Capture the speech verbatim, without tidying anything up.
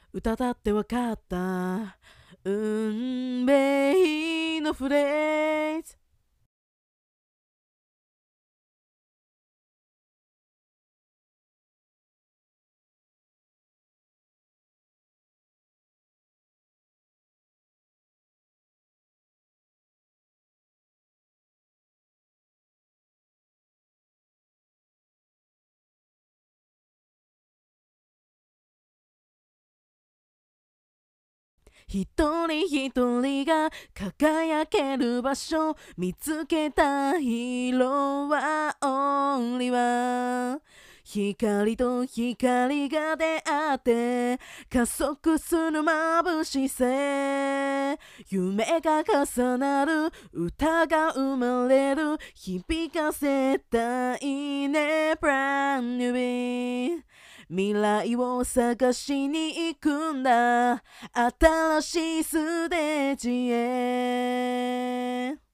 歌だってわかった運命のフレーズ。一人一人が輝ける場所見つけたヒーローはオンリーワン。光と光が出会って加速する眩しさ、夢が重なる歌が生まれる響かせたいね Brand new day。 未来を探しに行くんだ新しいステージへ。